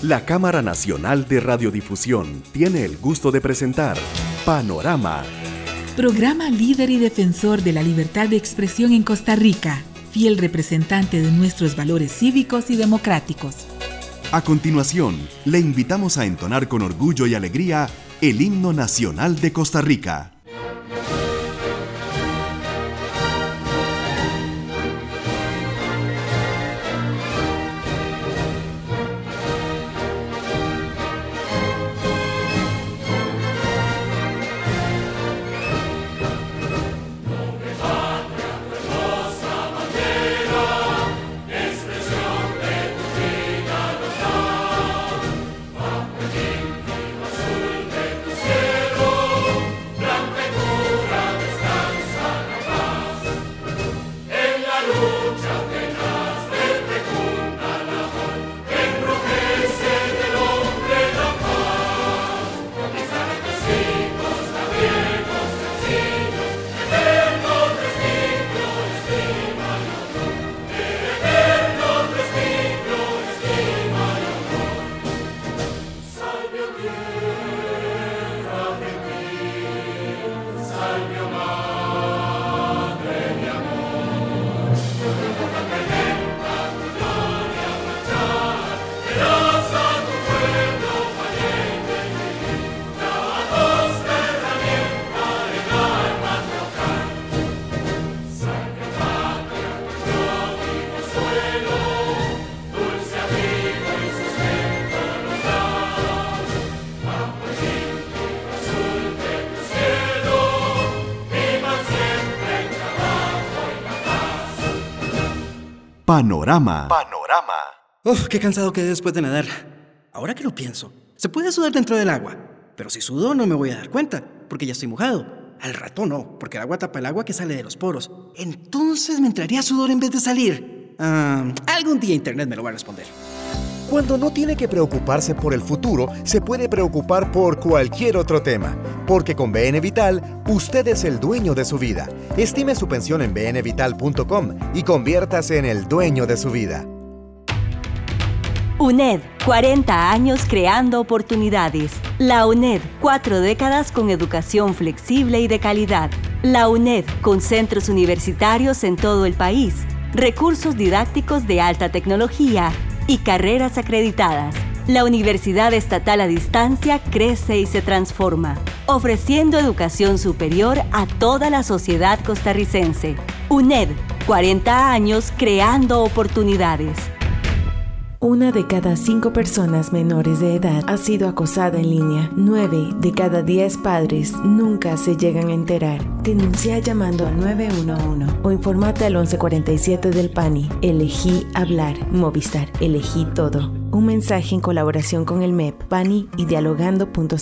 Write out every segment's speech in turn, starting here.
La Cámara Nacional de Radiodifusión tiene el gusto de presentar Panorama. Programa líder y defensor de la libertad de expresión en Costa Rica, fiel representante de nuestros valores cívicos y democráticos. A continuación, le invitamos a entonar con orgullo y alegría el himno nacional de Costa Rica. Panorama. Uf, qué cansado quedé después de nadar. Ahora que lo pienso, se puede sudar dentro del agua, pero si sudo no me voy a dar cuenta, porque ya estoy mojado. Al rato no, porque el agua tapa el agua que sale de los poros. Entonces me entraría sudor en vez de salir. Algún día Internet me lo va a responder. Cuando no tiene que preocuparse por el futuro, se puede preocupar por cualquier otro tema. Porque con BN Vital, usted es el dueño de su vida. Estime su pensión en bnvital.com y conviértase en el dueño de su vida. UNED, 40 años creando oportunidades. La UNED, 4 décadas con educación flexible y de calidad. La UNED, con centros universitarios en todo el país, recursos didácticos de alta tecnología y carreras acreditadas. La Universidad Estatal a Distancia crece y se transforma, ofreciendo educación superior a toda la sociedad costarricense. UNED, 40 años creando oportunidades. 1 de cada 5 personas menores de edad ha sido acosada en línea. 9 de cada 10 padres nunca se llegan a enterar. Denuncia llamando al 911 o infórmate al 1147 del PANI. Elegí hablar. Movistar. Elegí todo. Un mensaje en colaboración con el MEP, PANI y dialogando.cr.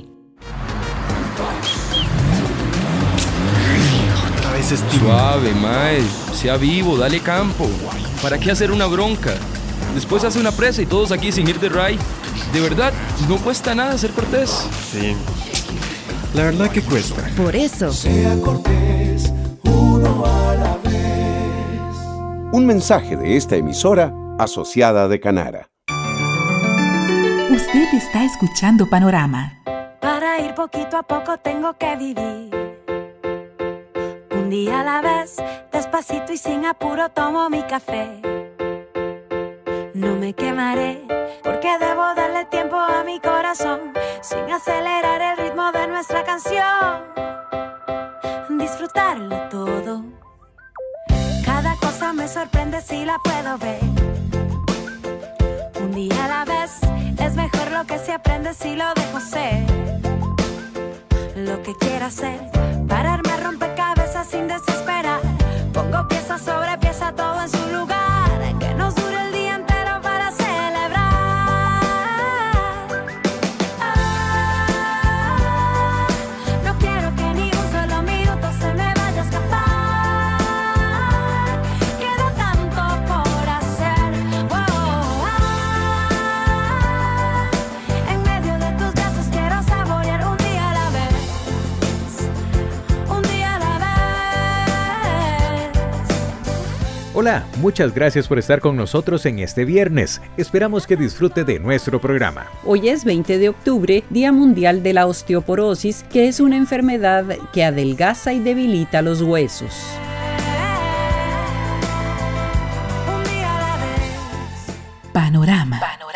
Otra vez Suave, mae. Sea vivo, dale campo. ¿Para qué hacer una bronca? Después hace una presa y todos aquí sin ir de ray. De verdad, no cuesta nada ser cortés. Sí, la verdad que cuesta. Por eso. Sea cortés, uno a la vez. Un mensaje de esta emisora asociada de Canara. Usted está escuchando Panorama. Para ir poquito a poco tengo que vivir. Un día a la vez, despacito y sin apuro tomo mi café. No me quemaré, porque debo darle tiempo a mi corazón, sin acelerar el ritmo de nuestra canción. Disfrutarlo todo. Cada cosa me sorprende si la puedo ver. Un día a la vez, es mejor lo que se aprende si lo dejo ser. Lo que quiera hacer, pararme a rompecabezas sin desesperar. Pongo pieza sobre pieza, todo en su lugar. Que nos dure el día entero para celebrar. No quiero que ni un solo minuto se me vaya a escapar. Queda tanto por hacer. En medio de tus brazos quiero saborear un día a la vez. Un día a la vez. Hola, muchas gracias por estar con nosotros en este viernes. Esperamos que disfrute de nuestro programa. Hoy es 20 de octubre, Día Mundial de la Osteoporosis, que es una enfermedad que adelgaza y debilita los huesos. Panorama.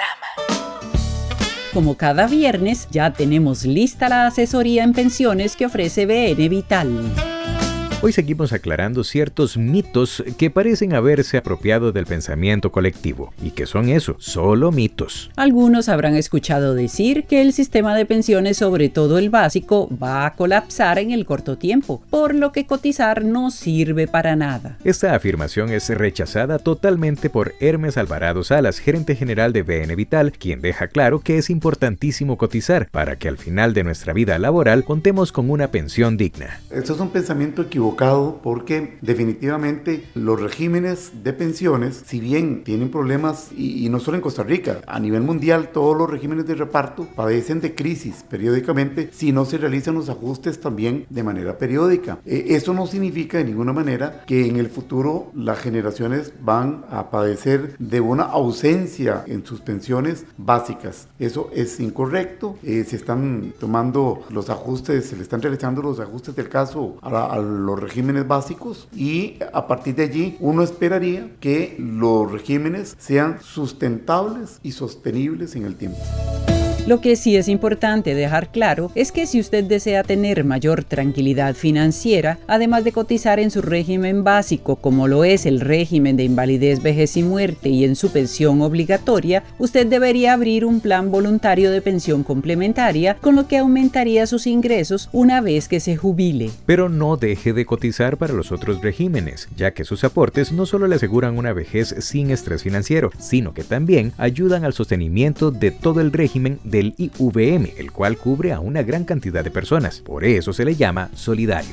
Como cada viernes, ya tenemos lista la asesoría en pensiones que ofrece BN Vital. Hoy seguimos aclarando ciertos mitos que parecen haberse apropiado del pensamiento colectivo. ¿Y qué son eso? Solo mitos. Algunos habrán escuchado decir que el sistema de pensiones, sobre todo el básico, va a colapsar en el corto tiempo, por lo que cotizar no sirve para nada. Esta afirmación es rechazada totalmente por Hermes Alvarado Salas, gerente general de BN Vital, quien deja claro que es importantísimo cotizar para que al final de nuestra vida laboral contemos con una pensión digna. Esto es un pensamiento equivocado porque definitivamente los regímenes de pensiones, si bien tienen problemas, y no solo en Costa Rica, a nivel mundial todos los regímenes de reparto padecen de crisis periódicamente si no se realizan los ajustes también de manera periódica. Eso no significa de ninguna manera que en el futuro las generaciones van a padecer de una ausencia en sus pensiones básicas. Eso es incorrecto. Se están tomando los ajustes, se le están realizando los ajustes del caso a los regímenes básicos, y a partir de allí uno esperaría que los regímenes sean sustentables y sostenibles en el tiempo. Lo que sí es importante dejar claro es que si usted desea tener mayor tranquilidad financiera, además de cotizar en su régimen básico, como lo es el régimen de invalidez, vejez y muerte, y en su pensión obligatoria, usted debería abrir un plan voluntario de pensión complementaria, con lo que aumentaría sus ingresos una vez que se jubile. Pero no deje de cotizar para los otros regímenes, ya que sus aportes no solo le aseguran una vejez sin estrés financiero, sino que también ayudan al sostenimiento de todo el régimen del IVM, el cual cubre a una gran cantidad de personas. Por eso se le llama solidario.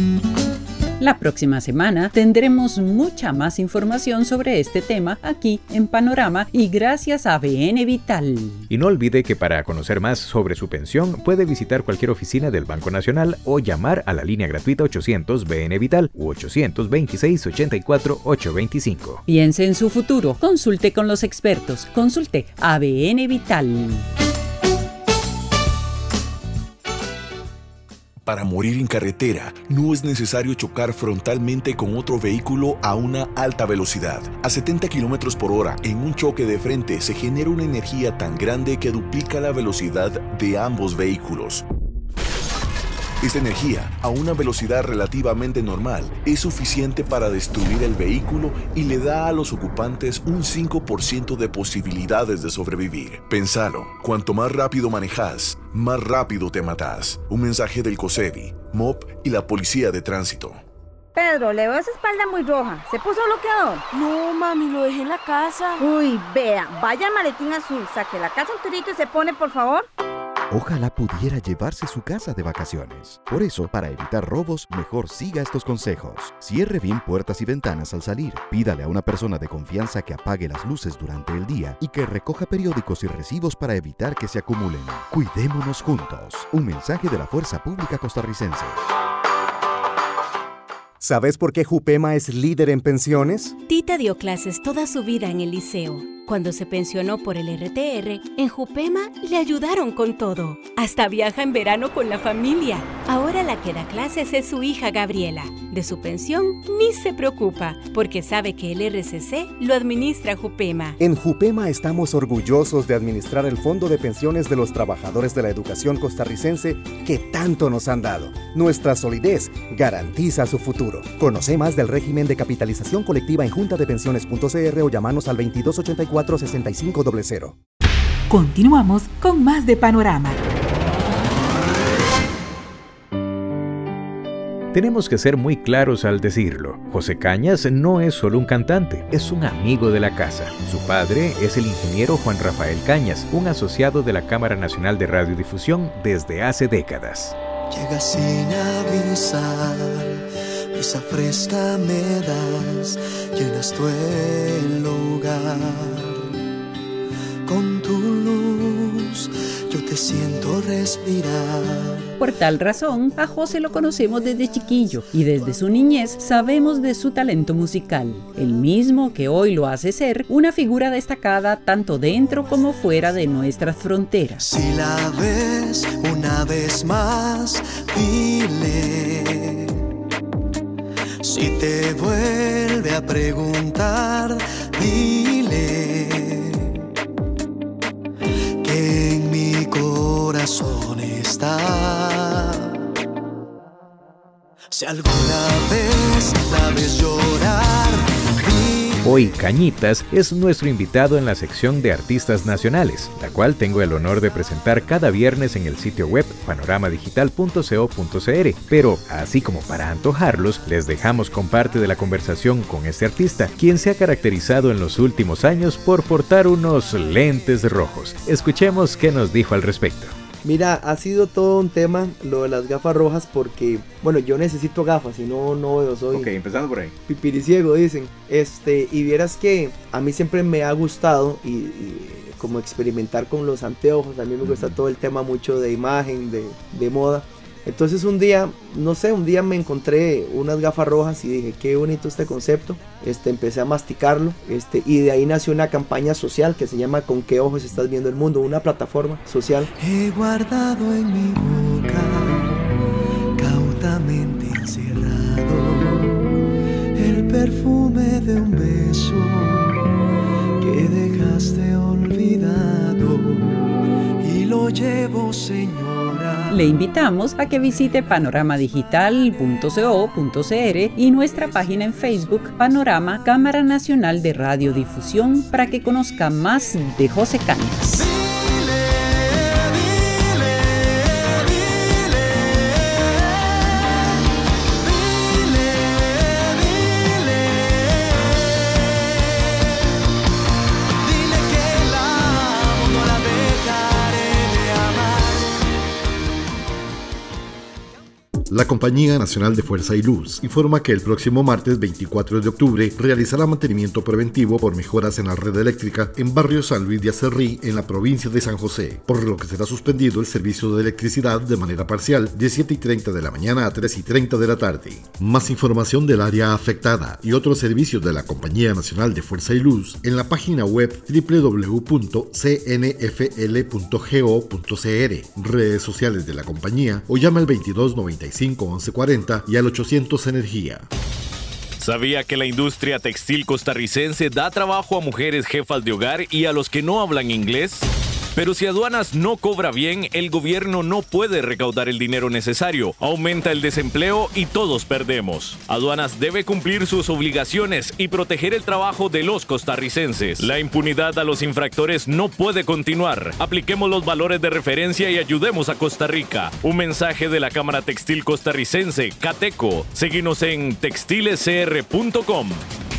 La próxima semana tendremos mucha más información sobre este tema aquí en Panorama, y gracias a BN Vital. Y no olvide que para conocer más sobre su pensión puede visitar cualquier oficina del Banco Nacional o llamar a la línea gratuita 800 BN Vital u 826 84 825. Piense en su futuro, consulte con los expertos, consulte a BN Vital. Para morir en carretera, no es necesario chocar frontalmente con otro vehículo a una alta velocidad. A 70 km por hora, en un choque de frente, se genera una energía tan grande que duplica la velocidad de ambos vehículos. Esta energía, a una velocidad relativamente normal, es suficiente para destruir el vehículo y le da a los ocupantes un 5% de posibilidades de sobrevivir. Pensalo, cuanto más rápido manejas, más rápido te matas. Un mensaje del COSEBI, MOP y la Policía de Tránsito. Pedro, le veo esa espalda muy roja. ¿Se puso bloqueador? No, mami, lo dejé en la casa. Uy, vea, vaya al maletín azul, saque la casa un turito y se pone, por favor. Ojalá pudiera llevarse su casa de vacaciones. Por eso, para evitar robos, mejor siga estos consejos. Cierre bien puertas y ventanas al salir. Pídale a una persona de confianza que apague las luces durante el día y que recoja periódicos y recibos para evitar que se acumulen. Cuidémonos juntos. Un mensaje de la Fuerza Pública Costarricense. ¿Sabes por qué Jupema es líder en pensiones? Tita dio clases toda su vida en el liceo. Cuando se pensionó por el RTR, en Jupema le ayudaron con todo. Hasta viaja en verano con la familia. Ahora la que da clases es su hija Gabriela. De su pensión ni se preocupa, porque sabe que el RCC lo administra Jupema. En Jupema estamos orgullosos de administrar el Fondo de Pensiones de los Trabajadores de la Educación Costarricense que tanto nos han dado. Nuestra solidez garantiza su futuro. Conoce más del régimen de capitalización colectiva en juntadepensiones.cr o llamanos al 2284-6500. Continuamos con más de Panorama. Tenemos que ser muy claros al decirlo. José Cañas no es solo un cantante, es un amigo de la casa. Su padre es el ingeniero Juan Rafael Cañas, un asociado de la Cámara Nacional de Radiodifusión desde hace décadas. Llega sin avisar, brisa fresca me das, llenas tú el lugar. Con tu luz yo te siento respirar. Por tal razón, a José lo conocemos desde chiquillo y desde su niñez sabemos de su talento musical, el mismo que hoy lo hace ser una figura destacada tanto dentro como fuera de nuestras fronteras. Si la ves una vez más, dile. Si te vuelve a preguntar, dile que en mi corazón está. Si alguna vez la ves llorar, hoy Cañitas es nuestro invitado en la sección de artistas nacionales, la cual tengo el honor de presentar cada viernes en el sitio web panoramadigital.co.cr. Pero, así como para antojarlos, les dejamos con parte de la conversación con este artista, quien se ha caracterizado en los últimos años por portar unos lentes rojos. Escuchemos qué nos dijo al respecto. Mira, ha sido todo un tema lo de las gafas rojas porque, bueno, yo necesito gafas, si no, no veo, soy... Ok, empezando por ahí. Pipiriciego, dicen. Y vieras que a mí siempre me ha gustado y como experimentar con los anteojos. A mí me gusta todo el tema mucho de imagen, de moda. Entonces un día me encontré unas gafas rojas y dije, qué bonito este concepto. Empecé a masticarlo, y de ahí nació una campaña social que se llama ¿Con qué ojos estás viendo el mundo? Una plataforma social. He guardado en mi boca, cautamente encerrado, el perfume de un beso que dejaste olvidado y lo llevo, señora. Le invitamos a que visite panoramadigital.co.cr y nuestra página en Facebook Panorama Cámara Nacional de Radiodifusión para que conozca más de José Cañas. La Compañía Nacional de Fuerza y Luz informa que el próximo martes 24 de octubre realizará mantenimiento preventivo por mejoras en la red eléctrica en barrio San Luis de Acerrí, en la provincia de San José, por lo que será suspendido el servicio de electricidad de manera parcial de 7:30 de la mañana a 3:30 de la tarde. Más información del área afectada y otros servicios de la Compañía Nacional de Fuerza y Luz en la página web www.cnfl.go.cr, redes sociales de la compañía o llama al 2295 1140 y al 800 Energía. ¿Sabía que la industria textil costarricense da trabajo a mujeres jefas de hogar y a los que no hablan inglés? Pero si aduanas no cobra bien, el gobierno no puede recaudar el dinero necesario, aumenta el desempleo y todos perdemos. Aduanas debe cumplir sus obligaciones y proteger el trabajo de los costarricenses. La impunidad a los infractores no puede continuar. Apliquemos los valores de referencia y ayudemos a Costa Rica. Un mensaje de la Cámara Textil Costarricense, Cateco. Síguenos en textilescr.com.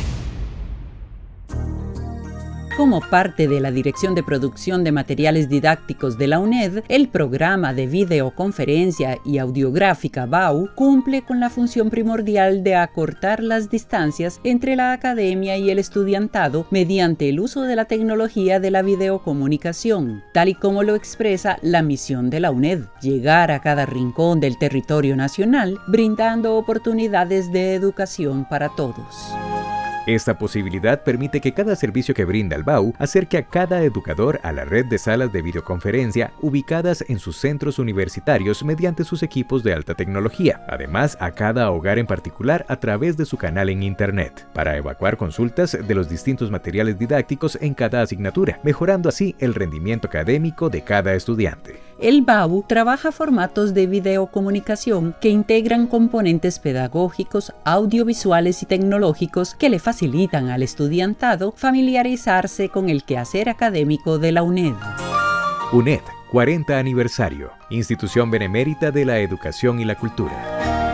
Como parte de la Dirección de Producción de Materiales Didácticos de la UNED, el programa de videoconferencia y audiográfica BAU cumple con la función primordial de acortar las distancias entre la academia y el estudiantado mediante el uso de la tecnología de la videocomunicación, tal y como lo expresa la misión de la UNED: llegar a cada rincón del territorio nacional, brindando oportunidades de educación para todos. Esta posibilidad permite que cada servicio que brinda el BAU acerque a cada educador a la red de salas de videoconferencia ubicadas en sus centros universitarios mediante sus equipos de alta tecnología, además a cada hogar en particular a través de su canal en Internet, para evacuar consultas de los distintos materiales didácticos en cada asignatura, mejorando así el rendimiento académico de cada estudiante. El BAU trabaja formatos de videocomunicación que integran componentes pedagógicos, audiovisuales y tecnológicos que le facilitan al estudiantado familiarizarse con el quehacer académico de la UNED. UNED, 40 aniversario, institución benemérita de la educación y la cultura.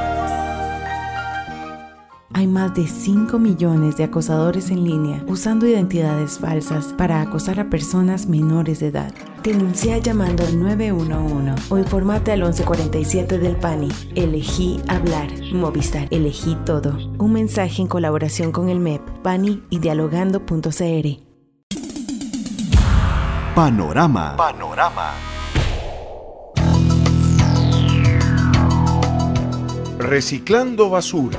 Hay más de 5 millones de acosadores en línea usando identidades falsas para acosar a personas menores de edad. Denuncia llamando al 911 o infórmate al 1147 del PANI. Elegí hablar. Movistar. Elegí todo. Un mensaje en colaboración con el MEP, PANI y dialogando.cr. Panorama. Reciclando basura.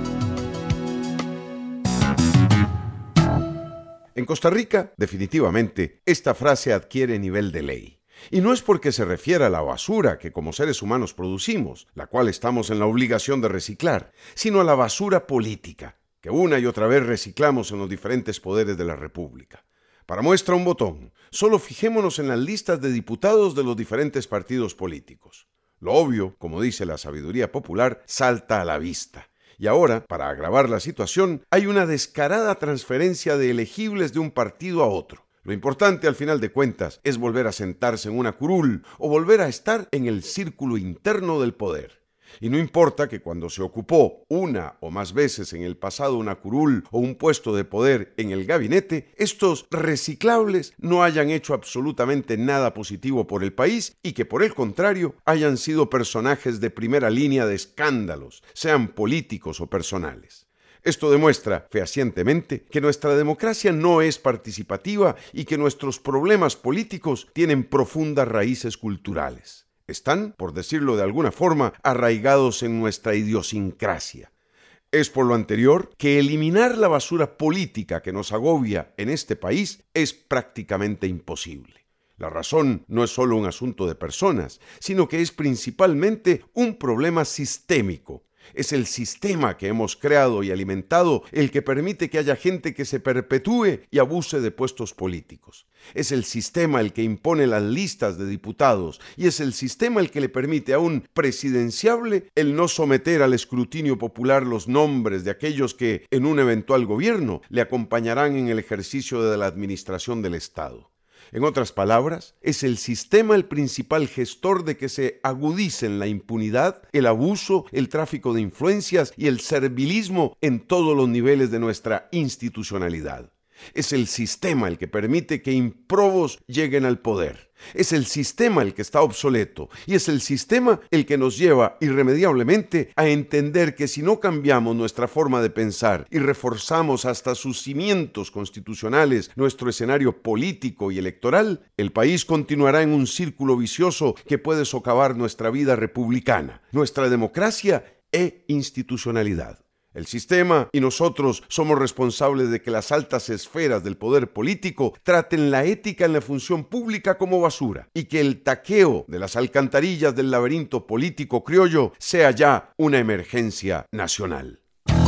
En Costa Rica, definitivamente, esta frase adquiere nivel de ley. Y no es porque se refiera a la basura que como seres humanos producimos, la cual estamos en la obligación de reciclar, sino a la basura política, que una y otra vez reciclamos en los diferentes poderes de la República. Para muestra un botón, solo fijémonos en las listas de diputados de los diferentes partidos políticos. Lo obvio, como dice la sabiduría popular, salta a la vista. Y ahora, para agravar la situación, hay una descarada transferencia de elegibles de un partido a otro. Lo importante, al final de cuentas, es volver a sentarse en una curul o volver a estar en el círculo interno del poder. Y no importa que cuando se ocupó una o más veces en el pasado una curul o un puesto de poder en el gabinete, estos reciclables no hayan hecho absolutamente nada positivo por el país y que por el contrario hayan sido personajes de primera línea de escándalos, sean políticos o personales. Esto demuestra fehacientemente que nuestra democracia no es participativa y que nuestros problemas políticos tienen profundas raíces culturales. Están, por decirlo de alguna forma, arraigados en nuestra idiosincrasia. Es por lo anterior que eliminar la basura política que nos agobia en este país es prácticamente imposible. La razón no es solo un asunto de personas, sino que es principalmente un problema sistémico. Es el sistema que hemos creado y alimentado el que permite que haya gente que se perpetúe y abuse de puestos políticos. Es el sistema el que impone las listas de diputados y es el sistema el que le permite a un presidenciable el no someter al escrutinio popular los nombres de aquellos que, en un eventual gobierno, le acompañarán en el ejercicio de la administración del Estado. En otras palabras, es el sistema el principal gestor de que se agudicen la impunidad, el abuso, el tráfico de influencias y el servilismo en todos los niveles de nuestra institucionalidad. Es el sistema el que permite que ímprobos lleguen al poder. Es el sistema el que está obsoleto y es el sistema el que nos lleva irremediablemente a entender que si no cambiamos nuestra forma de pensar y reforzamos hasta sus cimientos constitucionales nuestro escenario político y electoral, el país continuará en un círculo vicioso que puede socavar nuestra vida republicana, nuestra democracia e institucionalidad. El sistema y nosotros somos responsables de que las altas esferas del poder político traten la ética en la función pública como basura y que el taqueo de las alcantarillas del laberinto político criollo sea ya una emergencia nacional.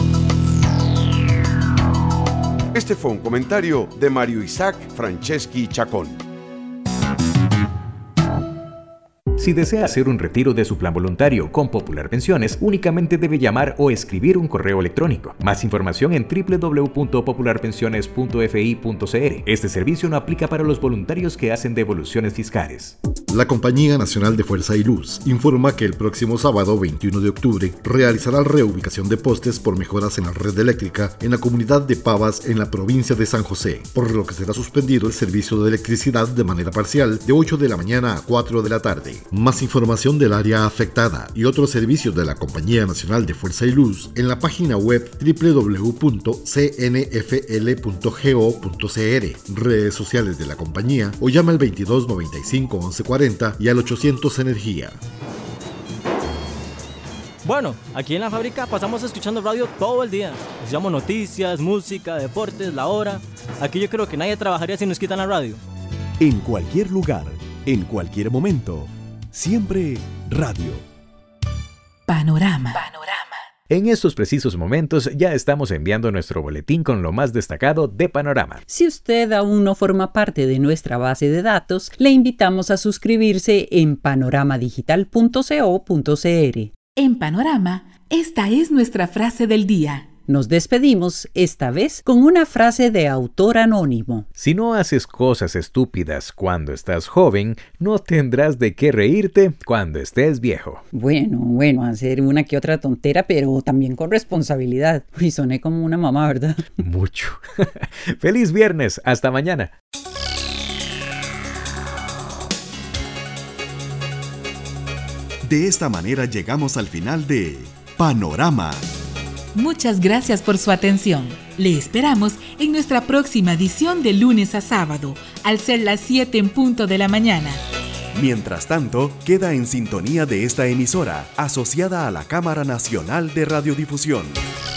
Este fue un comentario de Mario Isaac Franceschi Chacón. Si desea hacer un retiro de su plan voluntario con Popular Pensiones, únicamente debe llamar o escribir un correo electrónico. Más información en www.popularpensiones.fi.cr. Este servicio no aplica para los voluntarios que hacen devoluciones fiscales. La Compañía Nacional de Fuerza y Luz informa que el próximo sábado 21 de octubre realizará reubicación de postes por mejoras en la red eléctrica en la comunidad de Pavas en la provincia de San José, por lo que será suspendido el servicio de electricidad de manera parcial de 8 de la mañana a 4 de la tarde. Más información del área afectada y otros servicios de la Compañía Nacional de Fuerza y Luz en la página web www.cnfl.go.cr, redes sociales de la compañía o llama al 22 95 11 40 y al 800 Energía. Bueno, aquí en la fábrica pasamos escuchando radio todo el día. Escuchamos noticias, música, deportes, la hora. Aquí yo creo que nadie trabajaría si nos quitan la radio. En cualquier lugar, en cualquier momento, siempre radio. Panorama. En estos precisos momentos ya estamos enviando nuestro boletín con lo más destacado de Panorama. Si usted aún no forma parte de nuestra base de datos, le invitamos a suscribirse en panoramadigital.co.cr. En Panorama, esta es nuestra frase del día. Nos despedimos, esta vez, con una frase de autor anónimo. Si no haces cosas estúpidas cuando estás joven, no tendrás de qué reírte cuando estés viejo. Bueno, hacer una que otra tontera, pero también con responsabilidad. Y soné como una mamá, ¿verdad? Mucho. ¡Feliz viernes! ¡Hasta mañana! De esta manera llegamos al final de Panorama. Muchas gracias por su atención. Le esperamos en nuestra próxima edición de lunes a sábado, al ser las 7 en punto de la mañana. Mientras tanto, queda en sintonía de esta emisora, asociada a la Cámara Nacional de Radiodifusión.